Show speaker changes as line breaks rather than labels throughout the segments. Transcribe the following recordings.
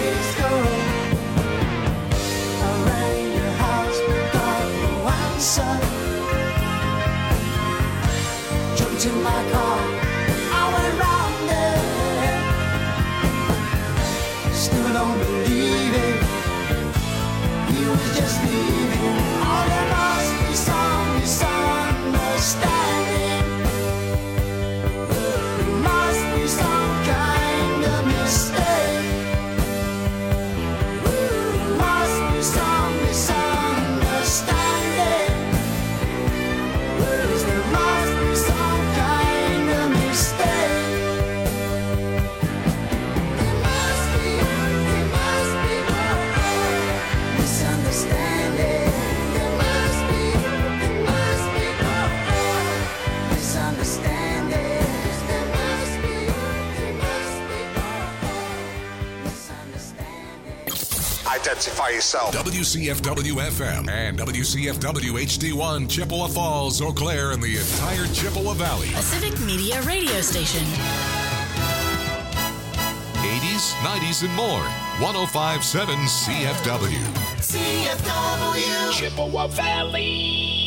days go. I rang your house but got no answer. Jumped in my car, I went round there. Still don't believe it, he was just leaving. Oh, there must be some misunderstanding. There must be some kind of mistake. There must be some misunderstanding. Yes, there must be some kind of mistake. There must be misunderstanding. There must be misunderstanding. There must be misunderstanding.
Identify yourself.
WCFW FM and WCFW HD1 Chippewa Falls, Eau Claire, and the entire Chippewa Valley.
A civic media radio station.
80s, 90s, and more. 1057 CFW.
CFW.
Chippewa Valley.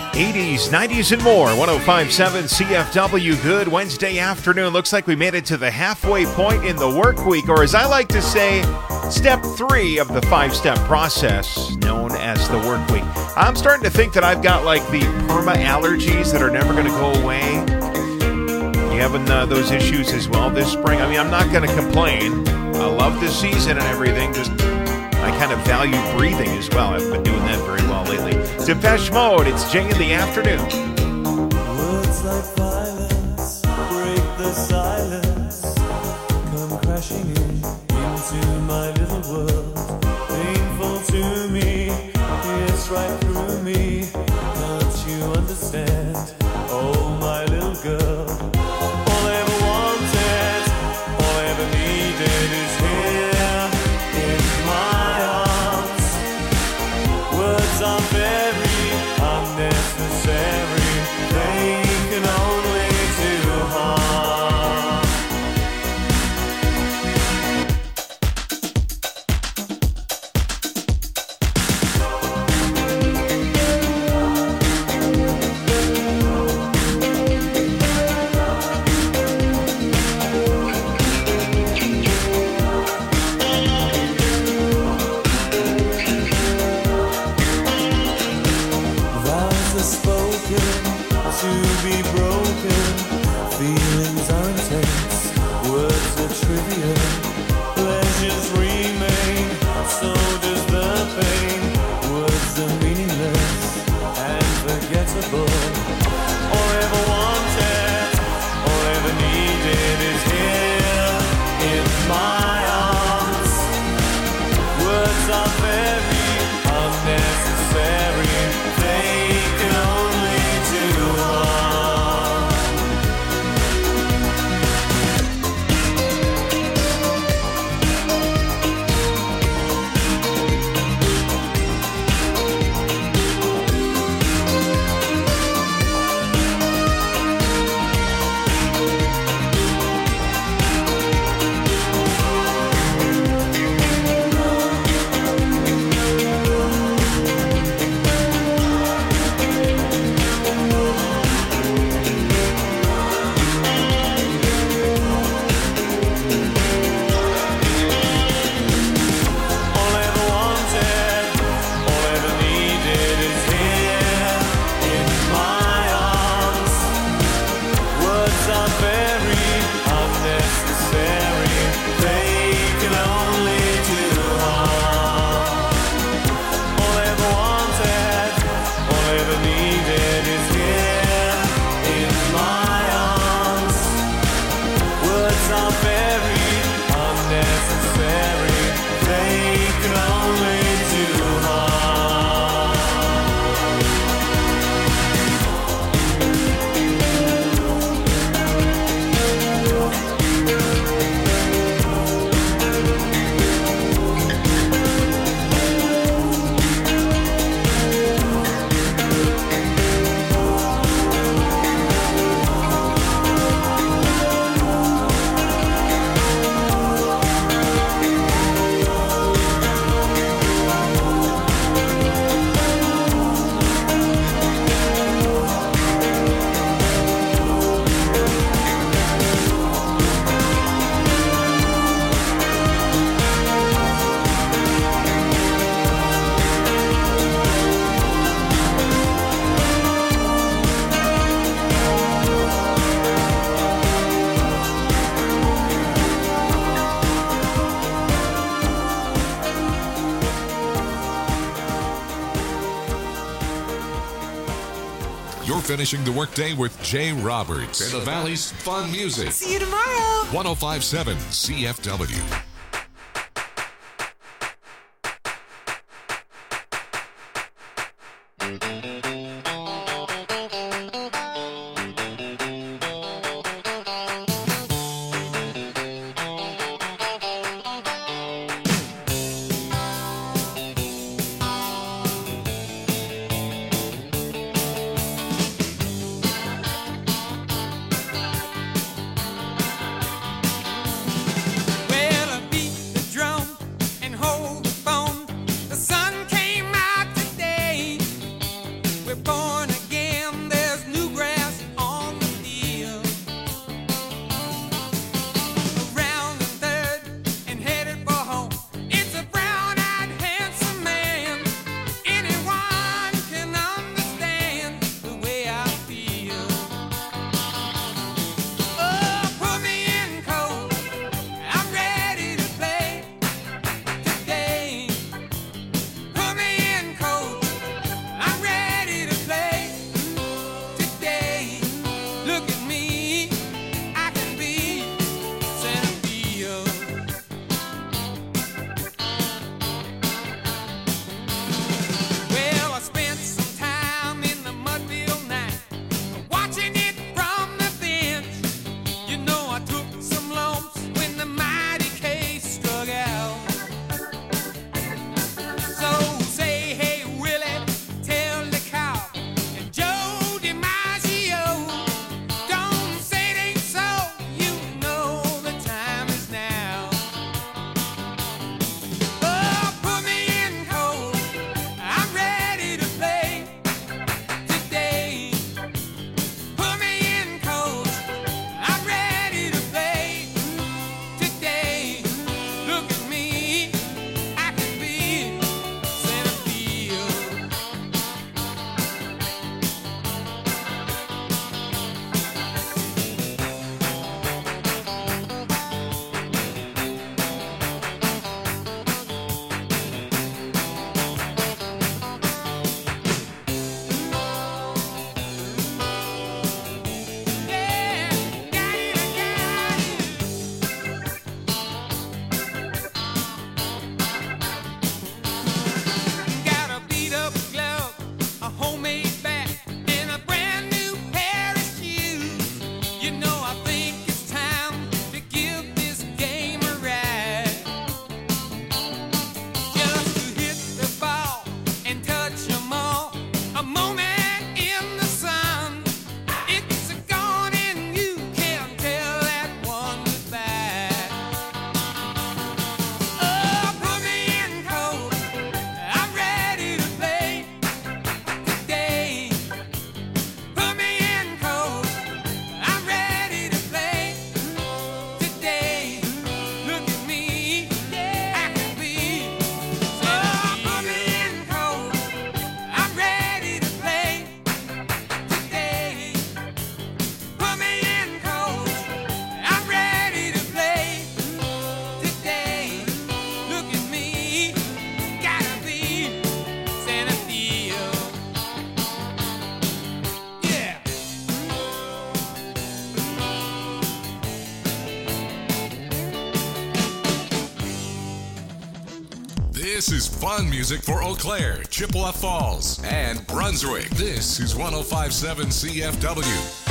80s, 90s, and more. 105.7 CFW. Good Wednesday afternoon. Looks like we made it to the halfway point in the work week, or as I like to say, step 3 of the 5-step process known as the work week. I'm starting to think that I've got like the perma allergies that are never going to go away. You having those issues as well this spring? I mean, I'm not going to complain. I love this season and everything. Just I kind of value breathing as well. I've been doing that very well lately. Depeche Mode, it's Jay in the afternoon.
Words like violence break the silence, come crashing into my little world. Painful to me, it's right through me. Can't you understand? Oh, my little girl. All I ever wanted, all I ever needed is here in my arms. Words are very unnecessary, they can only do harm. Vows are spoken to be broken. Feelings are intense, words are trivial. Pleasures remain, so does the pain. Words are meaningless and forgettable. All I ever wanted, all I ever needed is here in my arms. Words are very unnecessary, they can only do harm. All I ever wanted, all I ever needed is here in my arms. Words are very unnecessary, they can only do harm. All I ever wanted, all I ever needed is here in my arms. Words are very unnecessary, they can only do harm.
You're finishing the workday with Jay Roberts and the Valley's fun music.
See you tomorrow.
105.7 CFW.
Well,
This is fun music for Eau Claire, Chippewa Falls, and Brunswick. This is 105.7 CFW.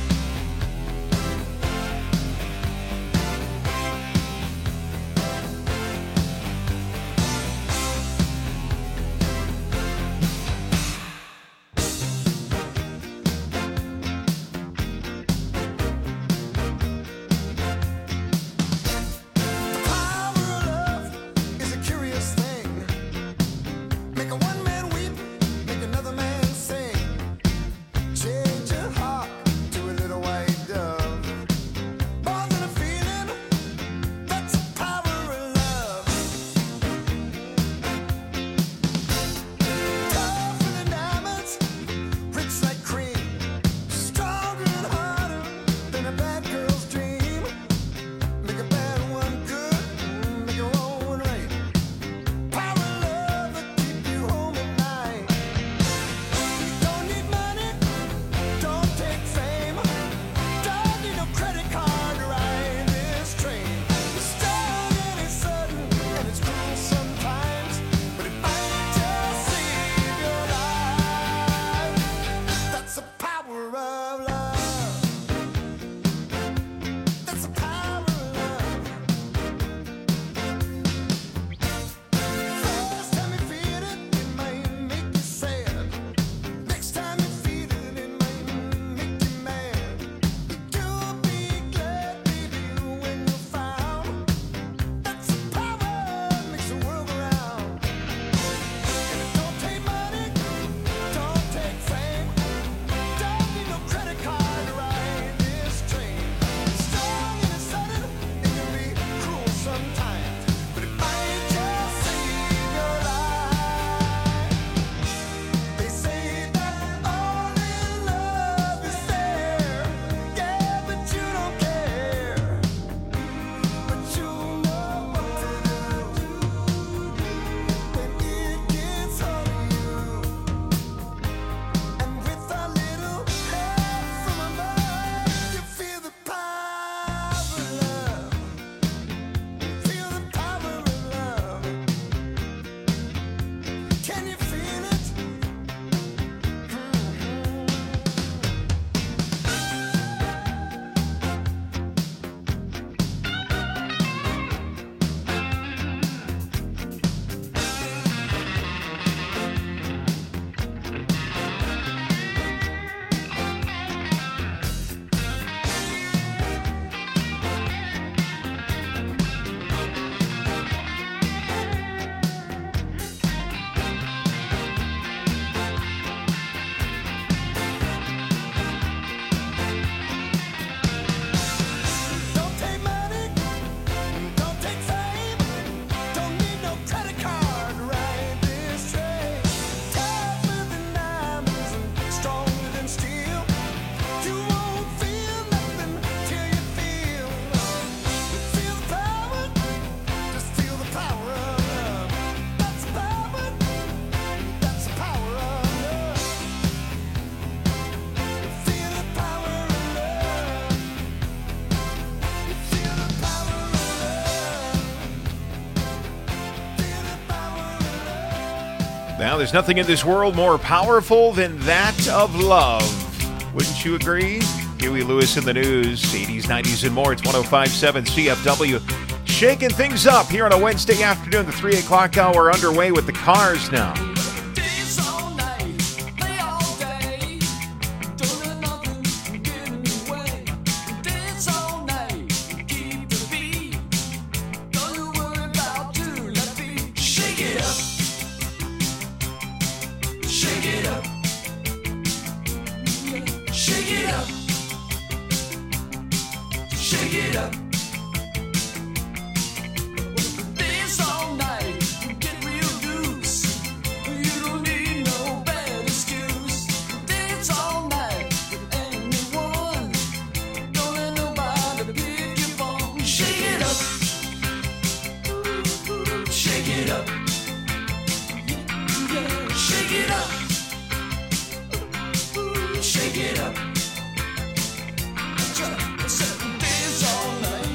Now, there's nothing in this world more powerful than that of love. Wouldn't you agree? Huey Lewis in the News, 80s, 90s, and more. It's 105.7 CFW. Shaking things up here on a Wednesday afternoon, the 3 o'clock hour underway with the Cars now.
Shake it up. Dance all night.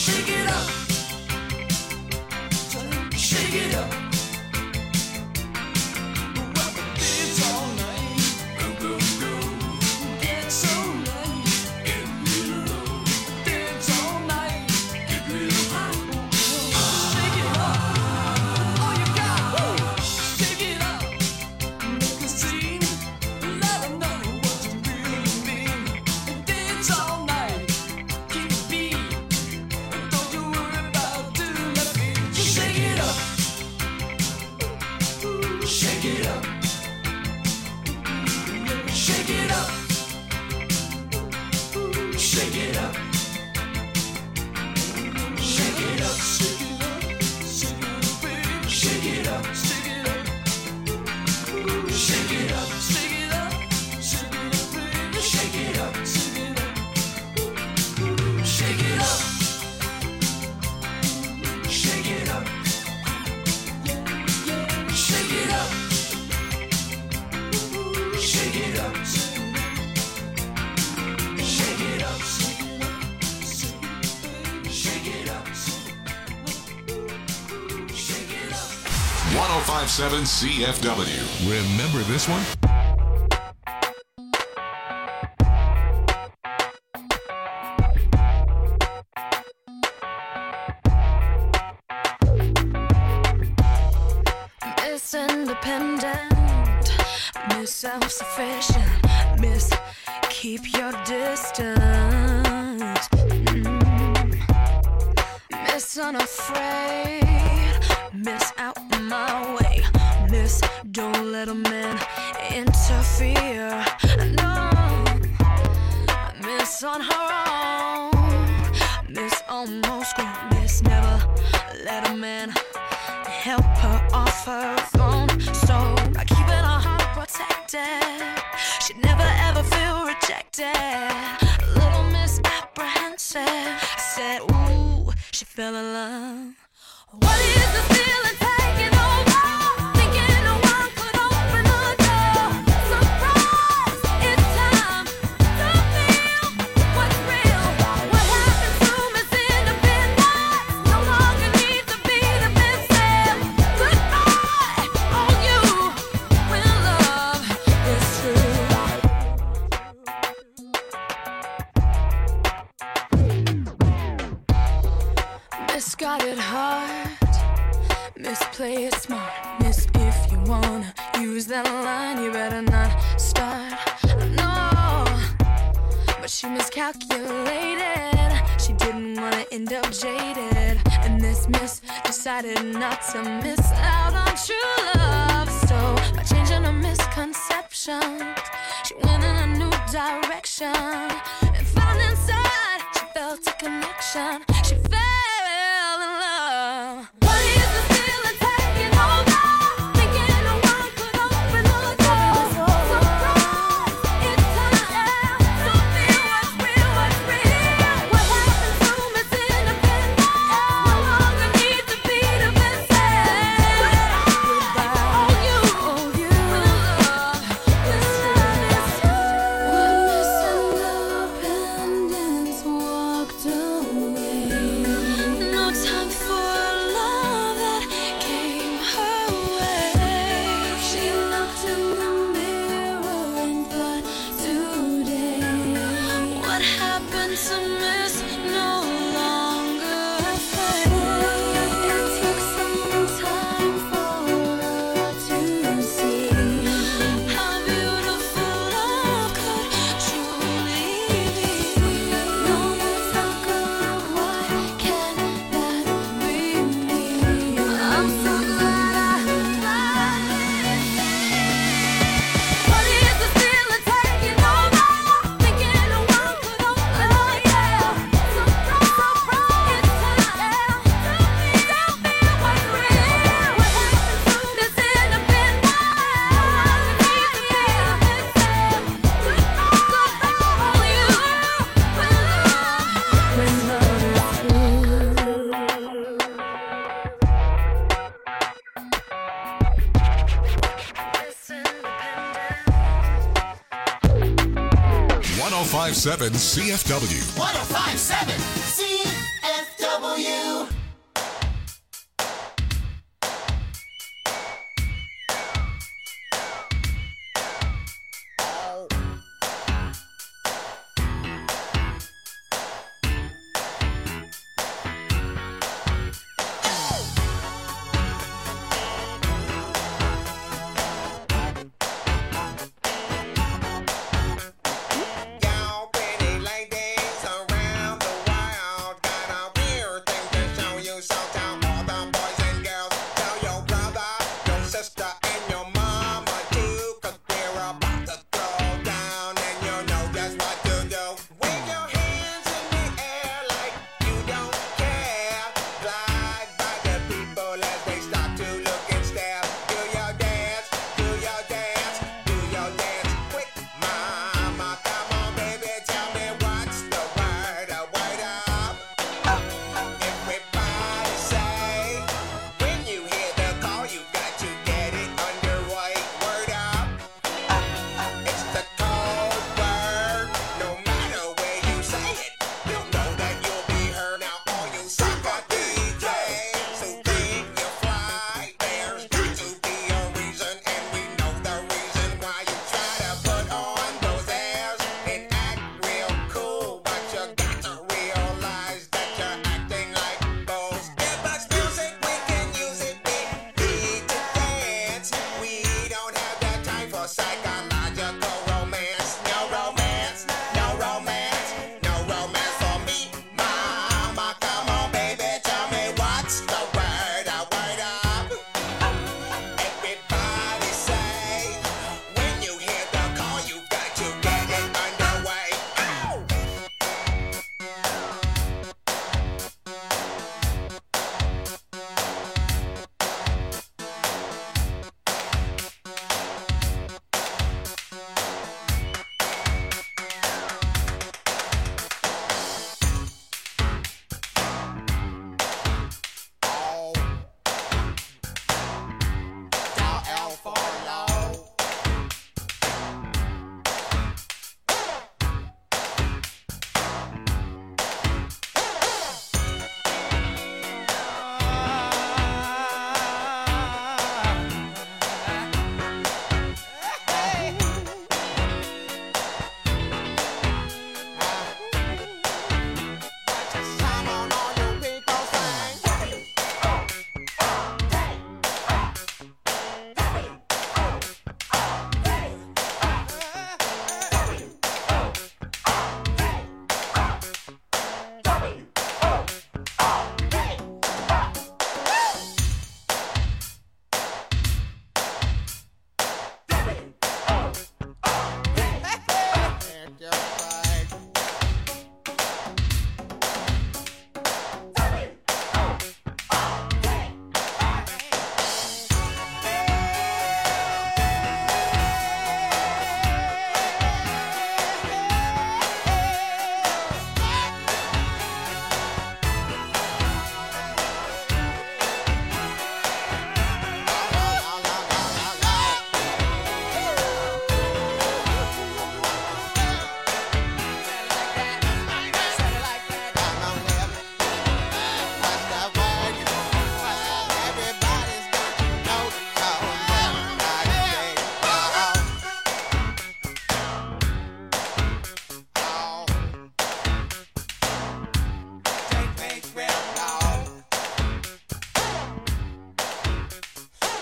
Shake it up. Shake it up. Well, we dance all night. Dance all night. Dance all night. Shake it up. All you got. Shake it up. Make a scene. Let 'em know what you really mean. Dance all night. Keep it beat. Don't you worry about doing that beat. Shake it up. Shake it up. Shake it up. Shake it up. Shake it up. Shake it up. Shake it up, baby. Shake it up. Shake it up. Shake it up. Shake it up. Shake it up, baby. Shake it up. Shake it up. Shake it up. Shake it up. Shake it up. Shake it up. Shake it up. Shake it up. Shake it up.
1057 CFW. Remember this one?
Miss Independent, Miss Self-Sufficient, Miss Keep Your Distance, Miss Unafraid, Miss Out My Way, Miss Don't Let a Man Interfere, no, Miss On Her Own, Miss Almost Grown, Miss Never Let a Man help her off her throne. So by keeping her heart protected, she'd never ever feel rejected. Little Miss Apprehensive, I said, ooh, she fell in love. What is the feeling taking over? Thinking no one could open the door. Surprise, it's time to feel what's real. What happened to Miss Independence? No longer needs to be the best. Goodbye, all you when love is true. Miss got it hard, Miss play it smart, Miss if you wanna use that line, you better not start. No, but she miscalculated. She didn't wanna end up jaded, and this miss decided not to miss out on true love. So by changing her misconceptions, she went in a new direction and found inside she felt a connection. She fell in love. What is the feeling taking over? Thinking no one could open the door. Surprise, it's time to feel what's real, what's real. What happened to Miss Independence? No longer needs to be the best. Goodbye, all you when love is true. When Miss Independence walked away, no time for love that came her way. She looked in the mirror and thought, today, what happened to Miss no longer afraid? It took some time for her to see how beautiful love could truly be. No more talk of why can't that be me? I'm so glad I What is the feeling taking over? Thinking no one could open the door. Surprise, surprise, it's time to feel what's real. What happened to Miss Independence? Need to be the best. Goodbye, all you when love is true.
1057 CFW.
1057 CFW.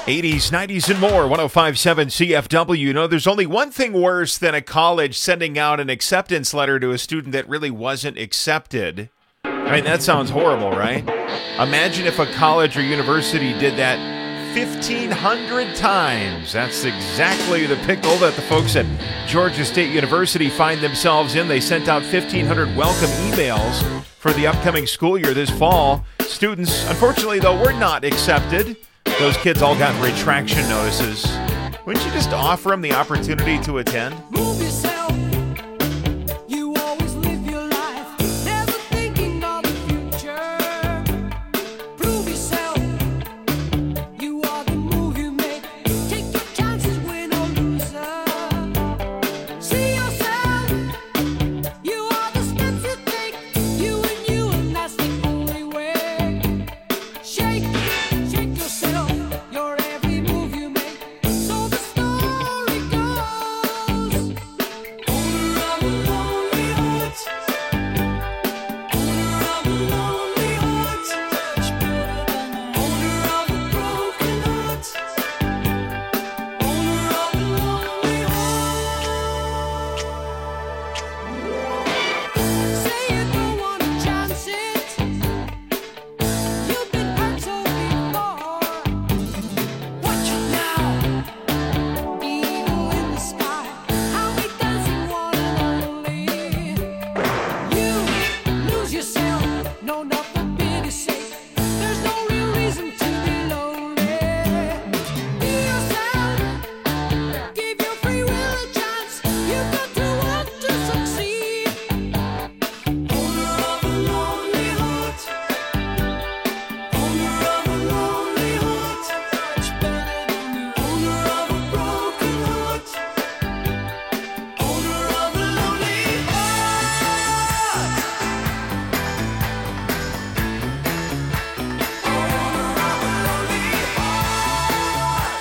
80s, 90s, and more. 105.7 CFW. You know, there's only one thing worse than a college sending out an acceptance letter to a student that really wasn't accepted. I mean, that sounds horrible, right? Imagine if a college or university did that 1,500 times. That's exactly the pickle that the folks at Georgia State University find themselves in. They sent out 1,500 welcome emails for the upcoming school year this fall. Students, unfortunately, though, were not accepted. Those kids all got retraction notices. Wouldn't you just offer them the opportunity to attend?
Move yourself. You always live your life, never thinking of the future. Prove yourself. You are the move you make. Take your chances, win or loser. See yourself. You are the steps you take. You, and that's the only way. Shake yourself. Your every move you make. So the story goes. Owner of a lonely heart. Owner of a lonely heart. Owner of a broken heart. Owner of a lonely heart. Say you don't wanna chance it. You've been hurt so before. Watch it now. Eagle in the sky. How we dancing one and only. You lose yourself. No, not for pity's sake. There's no real reason to be lonely. Be yourself. Give your free will a chance. You've got to want to succeed. Owner of a lonely heart. Owner of a lonely heart. Owner of a broken heart. Owner of a lonely heart. Owner of a lonely heart.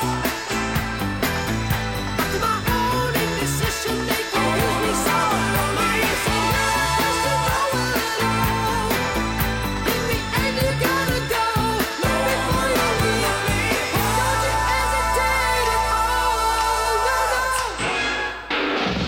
After my own indecision, they confuse me so. My insane love to know it all. In the end, you gotta go. Look before you leave me. Don't you hesitate at all. No, no.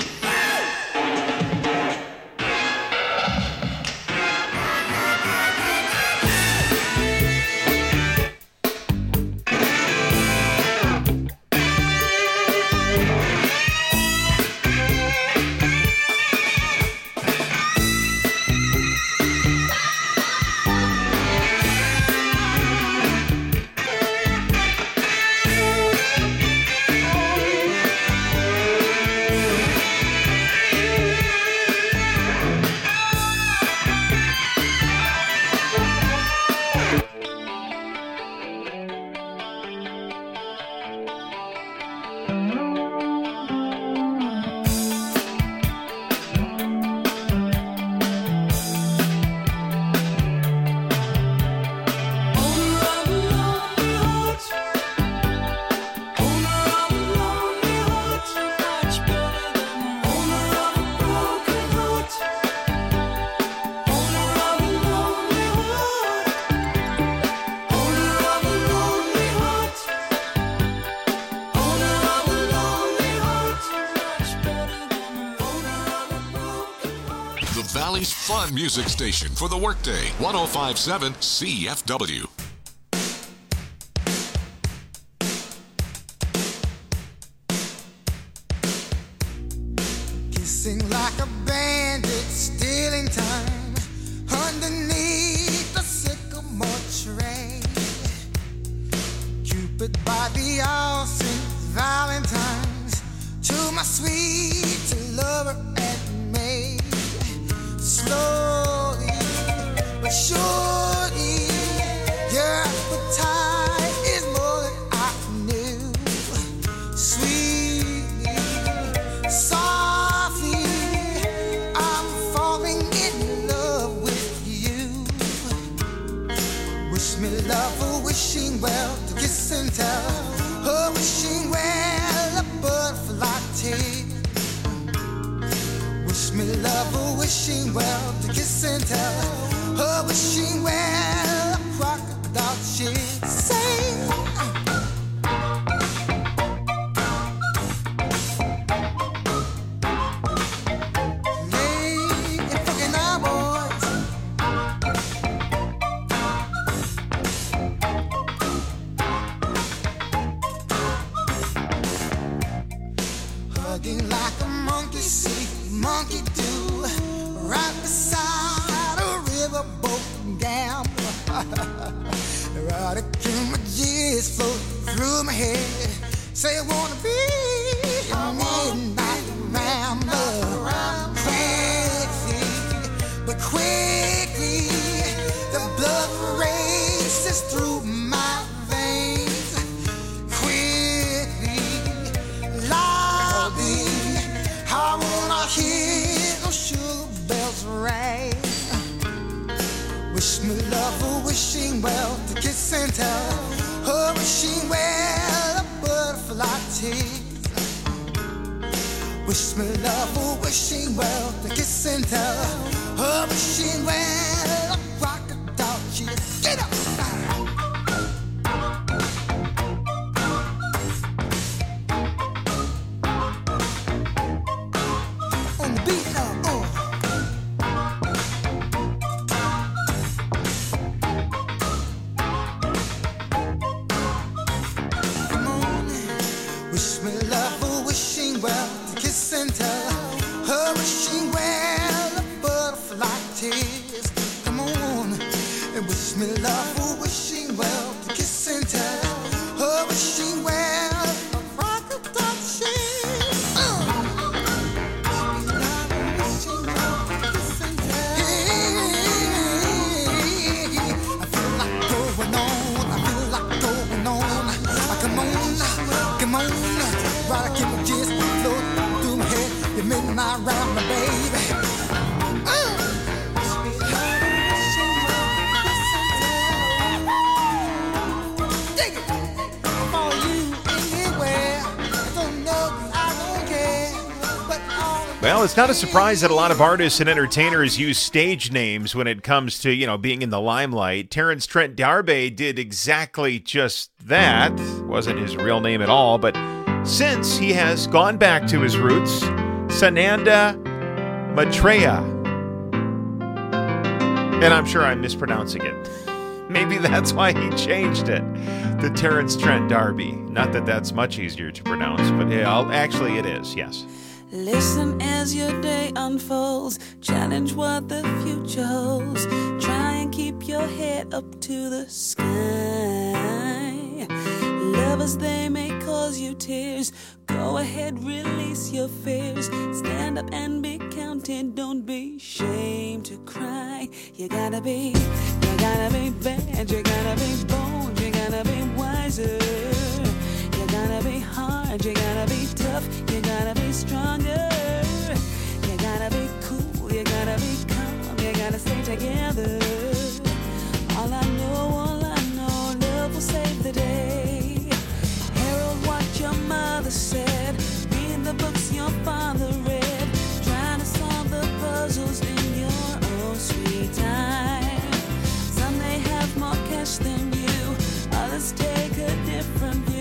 Owner of a lonely heart. Owner of a lonely heart. Owner of a broken heart. Owner of a lonely heart. Owner of a lonely heart. Owner of a lonely heart. Owner of a broken heart.
The Valley's fun music station for the workday. 105.7 CFW.
Kissing like a bandit, stealing time underneath the sycamore tree. Cupid by the all Saint Valentine's to my sweet lover and me. Slowly but surely, your appetite is more than I knew. Sweetly, softly, I'm falling in love with you. Wish me love, a wishing well, to kiss and tell. A wishing well, a butterfly tale. Wish me love, a wishing well, to kiss and tell. A wishing well, a crocodile shit. Say Erotic images float through my head. Say I wanna be a midnight rambler. Quickly, the blood races through my veins. Quickly, lobby, I wanna hear those sugar bells ring. Wish me love, a wishing well, to kiss and tell, her wishing well, a butterfly tease. Wish me love, a wishing well, to kiss and tell, her wishing well, a crocodile cheese. Get up! On the beat now, Come on, wish me love, a wishing well, to kiss and tell, her wishing well, a butterfly tears. Come on, and wish me love, a wishing well, to kiss and tell, her wishing well, a crocodile cheese. I feel like going on, I feel like going on. Come on, right, keep my gist float through my head. You make my round, my baby. Dig it. For you anywhere. I don't know, I don't care. But all
Well, it's not a surprise that a lot of artists and entertainers use stage names when it comes to, being in the limelight. Terrence Trent D'Arby did exactly just that. Wasn't his real name at all, but since he has gone back to his roots, Sananda Maitreya. And I'm sure I'm mispronouncing it. Maybe that's why he changed it to Terrence Trent D'Arby. Not that that's much easier to pronounce, but actually it is, yes.
Listen as your day unfolds. Challenge what the future holds. Try and keep your head up to the sky. Lovers, they may cause you tears. Go ahead, release your fears. Stand up and be counted. Don't be ashamed to cry. You gotta be bad. You gotta be bold. You gotta be wiser. You gotta be hard, you gotta be tough, you gotta be stronger. You gotta be cool, you gotta be calm, you gotta stay together. All I know, love will save the day. Herald what your mother said, read the books your father read, trying to solve the puzzles in your own sweet time. Some may have more cash than you, others take a different view.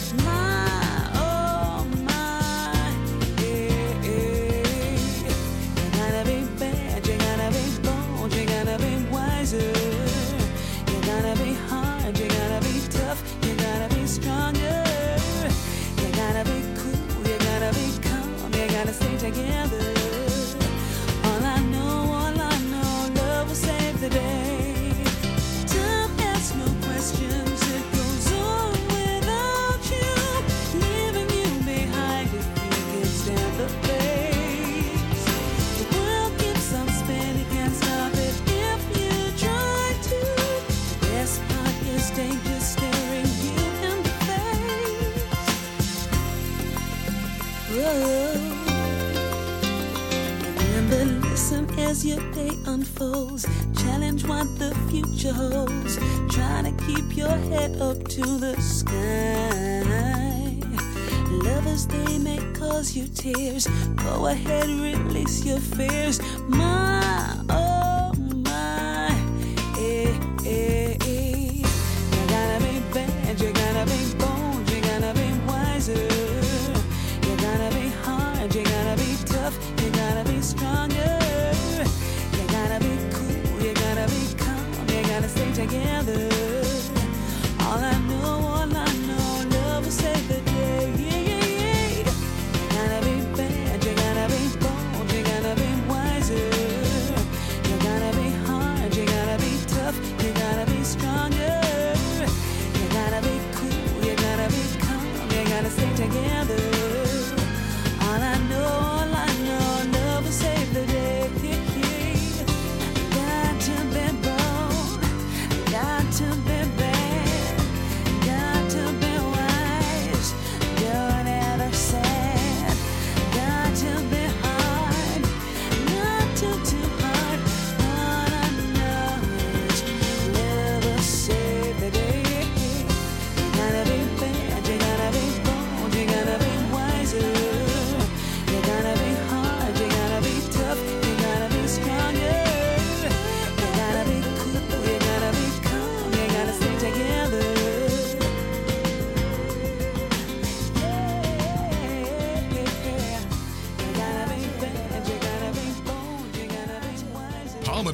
Together. All I know, love will save the day. Time asks no questions, it goes on without you, leaving you behind if you can stand the pace. The world keeps on spinning, can't stop it if you try to. The best part is danger staring you in the face. Whoa. Listen as your day unfolds. Challenge what the future holds. Try to keep your head up to the sky. Lovers, they may cause you tears. Go ahead, release your fears. My, oh my, You gotta be bad, you gotta be bold, you gotta be wiser. You gotta be hard, you gotta be tough, you gotta be stronger. Stay together. All I know, love will save the day. You gotta be bad, you gotta be bold, you gotta be wiser.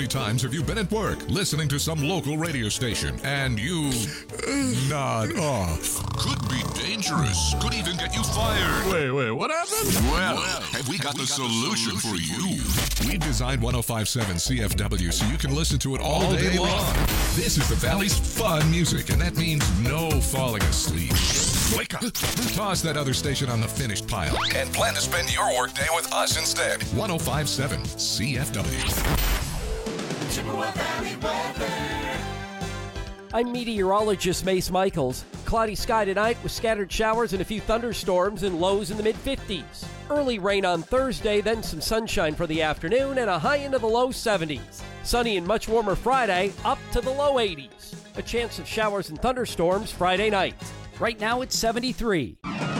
many times have you been at work listening to some local radio station and you nod off? Could be dangerous. Could even get you fired.
Wait, what happened?
Well, have we got the solution for you? We designed 105.7 CFW so you can listen to it all day long. This is the Valley's fun music, and that means no falling asleep. Wake up. Toss that other station on the finished pile and plan to spend your workday with us instead. 105.7 CFW.
Chippewa Valley weather.
I'm meteorologist Mace Michaels. Cloudy sky tonight with scattered showers and a few thunderstorms and lows in the mid-50s. Early rain on Thursday, then some sunshine for the afternoon and a high into the low 70s. Sunny and much warmer Friday, up to the low 80s. A chance of showers and thunderstorms Friday night. Right now it's 73.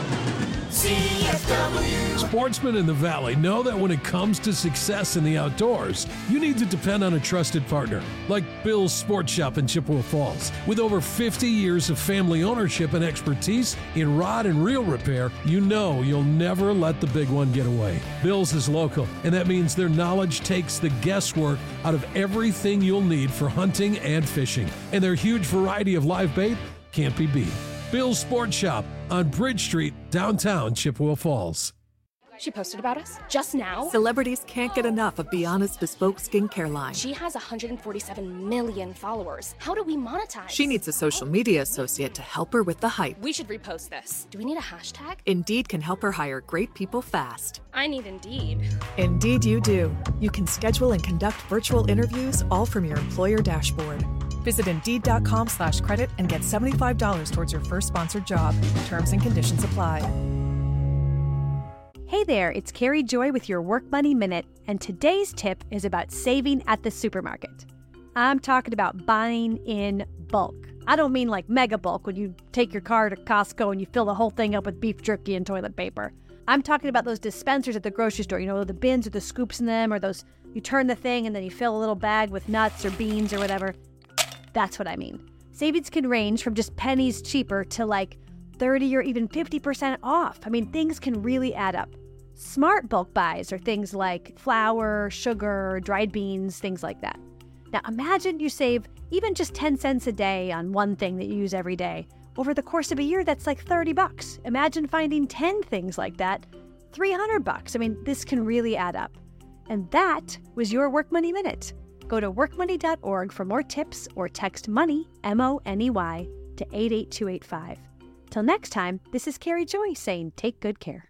CFW.
Sportsmen in the Valley know that when it comes to success in the outdoors, you need to depend on a trusted partner like Bill's Sports Shop in Chippewa Falls. With over 50 years of family ownership and expertise in rod and reel repair, you know you'll never let the big one get away. Bill's is local, and that means their knowledge takes the guesswork out of everything you'll need for hunting and fishing. And their huge variety of live bait can't be beat. Bill's Sports Shop on Bridge Street, downtown Chippewa Falls.
She posted about us just now.
Celebrities can't get enough of Biana's bespoke skincare line.
She has 147 million followers. How do we monetize?
She needs a social media associate to help her with the hype.
We should repost this. Do we need a hashtag?
Indeed can help her hire great people fast.
I need Indeed.
Indeed you do. You can schedule and conduct virtual interviews all from your employer dashboard. Visit Indeed.com/credit and get $75 towards your first sponsored job. Terms and conditions apply.
Hey there, it's Carrie Joy with your Work Money Minute, and today's tip is about saving at the supermarket. I'm talking about buying in bulk. I don't mean like mega bulk when you take your car to Costco and you fill the whole thing up with beef jerky and toilet paper. I'm talking about those dispensers at the grocery store, you know, the bins with the scoops in them, or those, you turn the thing and then you fill a little bag with nuts or beans or whatever. That's what I mean. Savings can range from just pennies cheaper to like 30 or even 50% off. I mean, things can really add up. Smart bulk buys are things like flour, sugar, dried beans, things like that. Now imagine you save even just 10 cents a day on one thing that you use every day. Over the course of a year, that's like $30. Imagine finding 10 things like that, $300. I mean, this can really add up. And that was your Work Money Minute. Go to workmoney.org for more tips or text MONEY, M-O-N-E-Y, to 88285. Till next time, this is Carrie Joy saying take good care.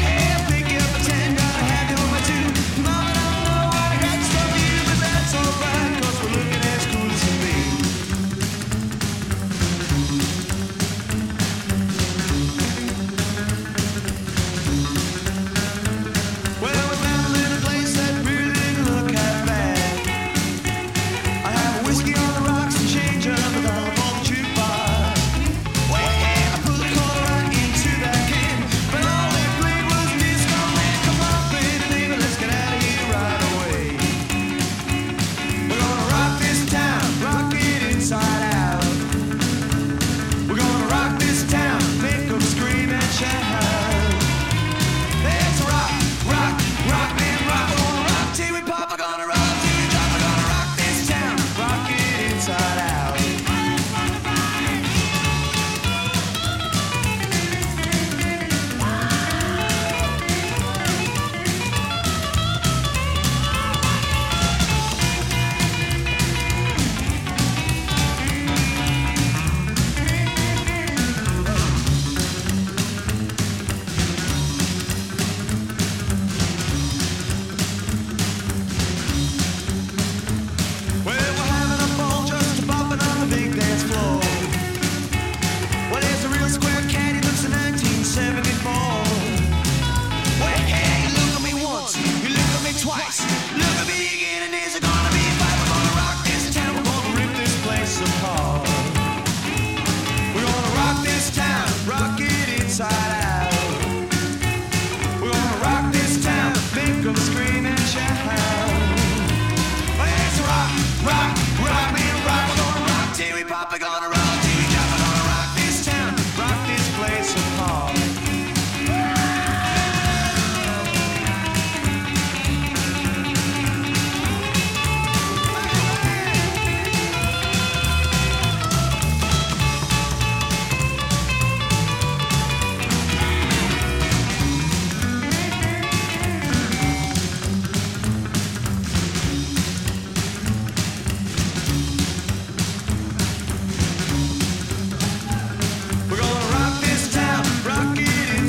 Mama don't know what I got from you, but that's alright.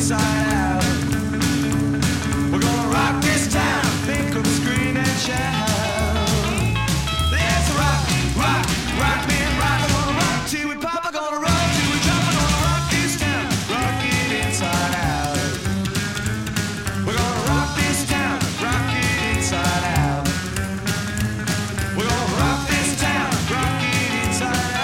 inside out. We're gonna rock this town, think of screen and shout. Let's rock, rock, rock me and rock. We're gonna rock till we pop, we're gonna rock till we drop. We're gonna rock this town, rock it inside out. We're gonna rock this town, rock it inside out. We're gonna rock this town, rock it inside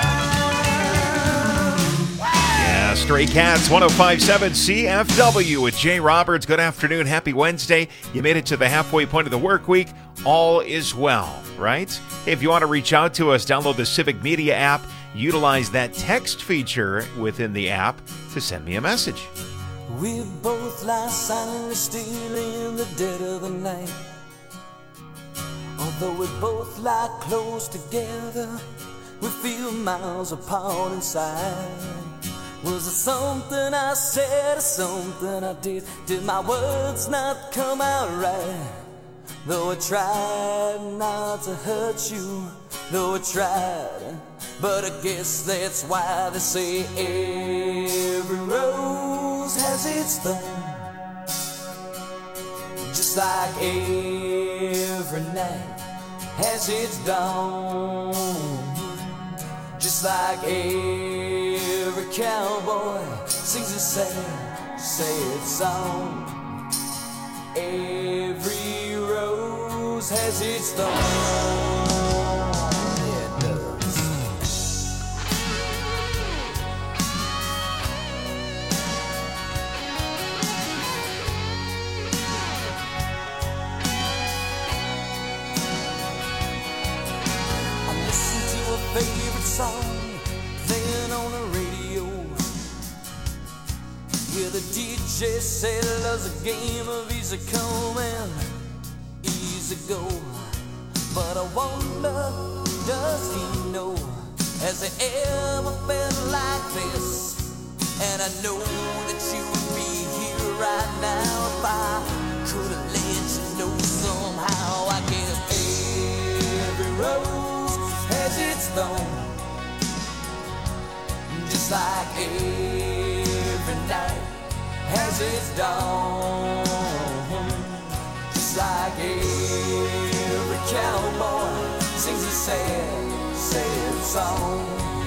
out.
Yeah, Stray Cats, 105.7 CFW with Jay Roberts. Good afternoon. Happy Wednesday. You made it to the halfway point of the work week. All is well, right? Hey, if you want to reach out to us, download the Civic Media app. Utilize that text feature within the app to send me a message.
We both lie silently still in the dead of the night. Although we both lie close together, we feel miles apart inside. Was it something I said or something I did? Did my words not come out right? Though I tried not to hurt you, though I tried, but I guess that's why they say every rose has its thorn. Just like every night has its dawn. Just like every cowboy sings a sad, sad song. Every rose has its thorn. Yeah, it does. I listen to a favorite song playing on the radio, where the DJ said love's a game of easy come and easy go. But I wonder, does he know? Has he ever felt like this? And I know that you would be here right now if I could have let you know somehow. I guess every rose has its thorn. Just like every night has its dawn. Just like every cowboy sings a sad, sad song.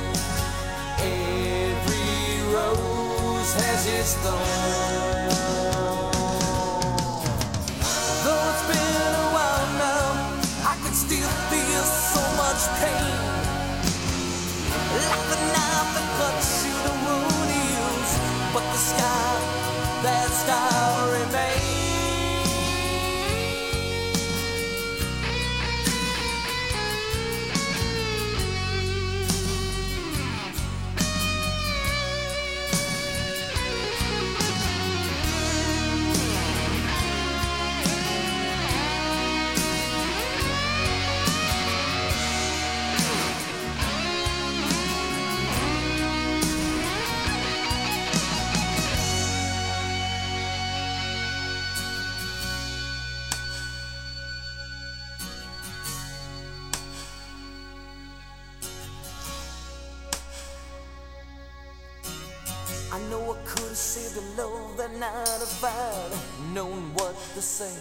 Every rose has its thorn. Though it's been a while now, I can still feel so much pain. Like the knife that cuts you, the wound heals, but the scar, that scar remains. I know I could have saved the love that night if I'd known what to say.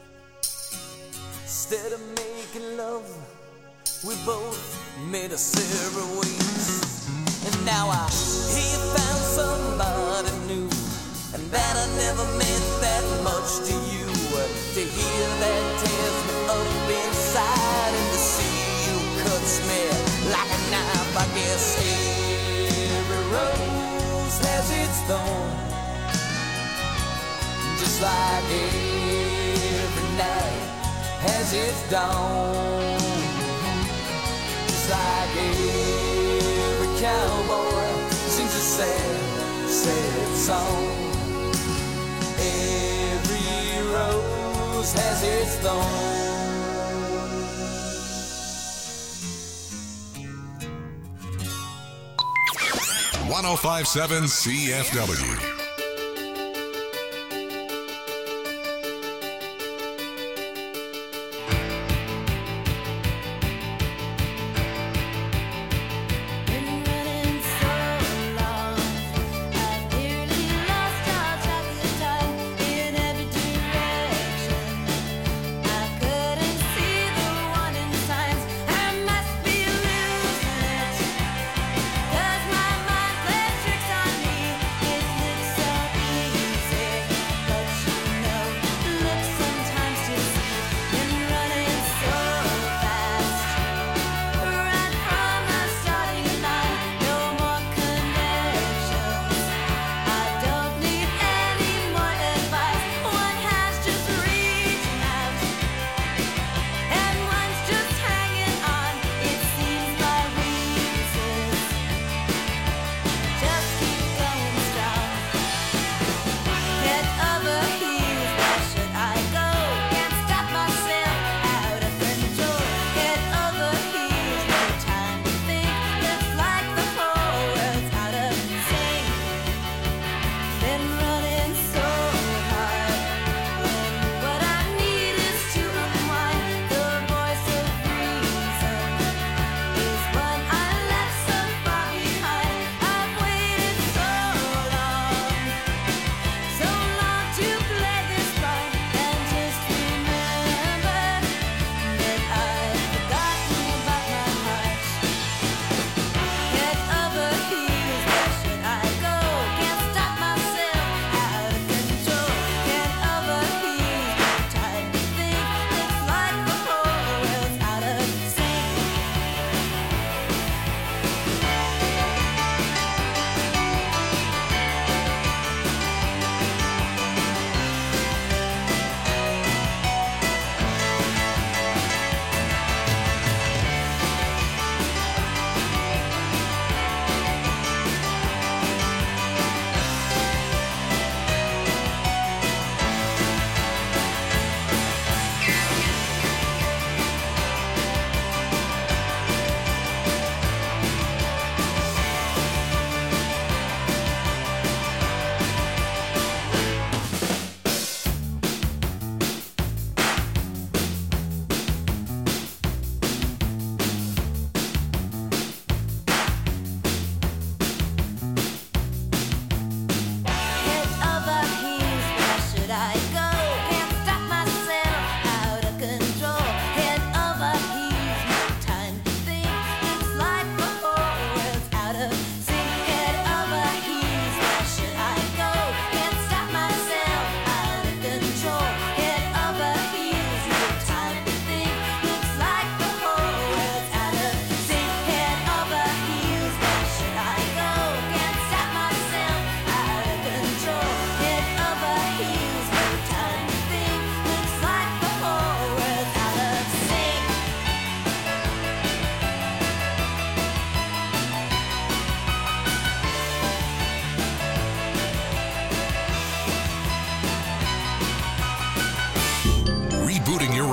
Instead of making love, we both made us separate ways. And now I hear you found somebody new, and that I never meant that much to you. To hear that tears me up inside, and to see you cuts me like a knife. I guess every rose has its thorn. Just like every night has its dawn. Just like every cowboy sings a sad, sad song. Every rose has its thorn.
105.7 CFW.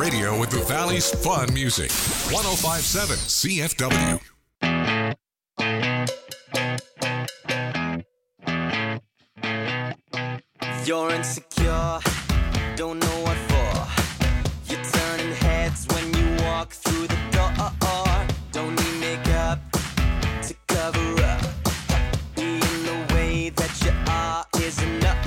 radio with the Valley's fun music. 105.7 CFW.
You're insecure, don't know what for. You're turning heads when you walk through the door. Don't need makeup to cover up. Being the way that you are is enough.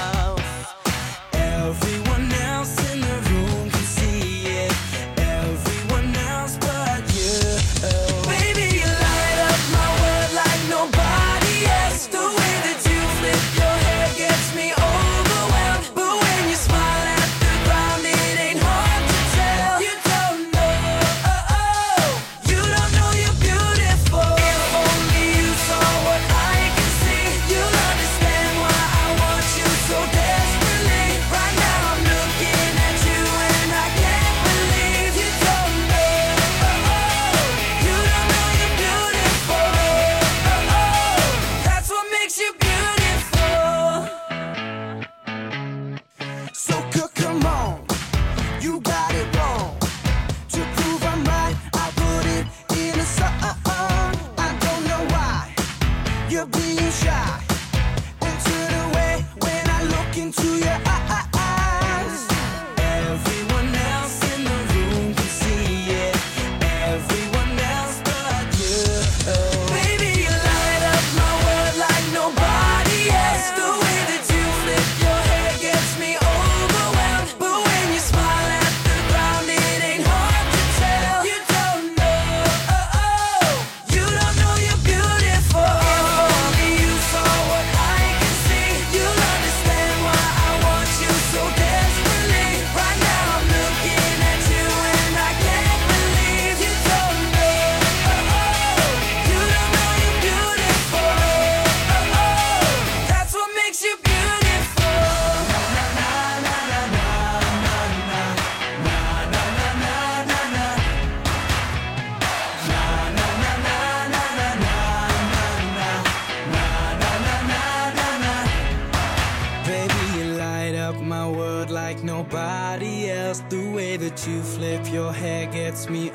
Everyone else in the room can see it. Everyone else but you. Baby, you light up my world like nobody else. The way that you flip your hair gets me overwhelmed. But when you smile at the ground, it ain't hard to tell. You don't know, you don't know you're beautiful. If only you saw what I can see, you'll understand why I want you so desperately. Right now I'm looking at you and I can't believe you don't know, you don't know you're beautiful. That's what makes you beautiful. So come on, you got it wrong. To prove I'm right, I put it in a song. I don't know why you're being shy and turn away when I look into your eyes. Everyone else in the room can see it. Everyone else but you. Baby, you light up my world like nobody else. The way that you flip your hair gets me overwhelmed. But when you smile at the ground, it ain't hard to tell. You don't know, you don't know you're beautiful. If only you saw what I can see, you'll understand why I want you so desperately. Right now I'm looking at you and I can't believe you don't know, you don't know you're beautiful. That's what makes you beautiful. Baby, you light up my world like nobody else. The way that you flip your hair gets me